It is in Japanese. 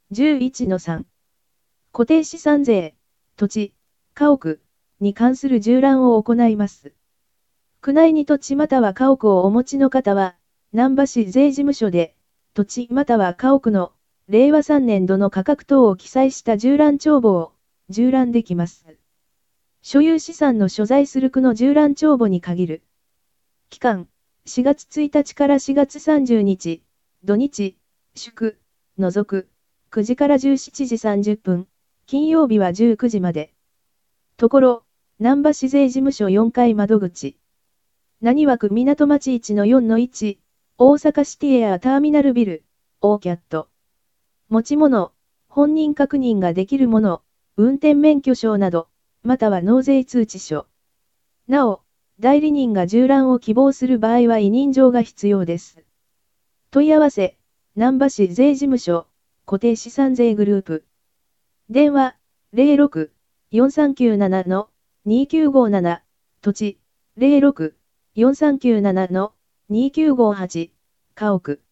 11-3。固定資産税、土地、家屋に関する縦覧を行います。区内に土地または家屋をお持ちの方は、難波市税事務所で、土地または家屋の令和3年度の価格等を記載した縦覧帳簿を縦覧できます。所有資産の所在する区の縦覧帳簿に限る。期間、4月1日から4月30日、土日、祝、除く、9時から17時30分、金曜日は19時まで。ところ、難波市税事務所4階窓口。何枠港町 1-4-1、大阪シティエアターミナルビル、オーキャット。持ち物、本人確認ができるもの、運転免許証など、または納税通知書。なお、代理人が縦覧を希望する場合は委任状が必要です。問い合わせ、難波市税事務所、固定資産税グループ。電話、06-4397-2957、土地、06-4397-2958、家屋。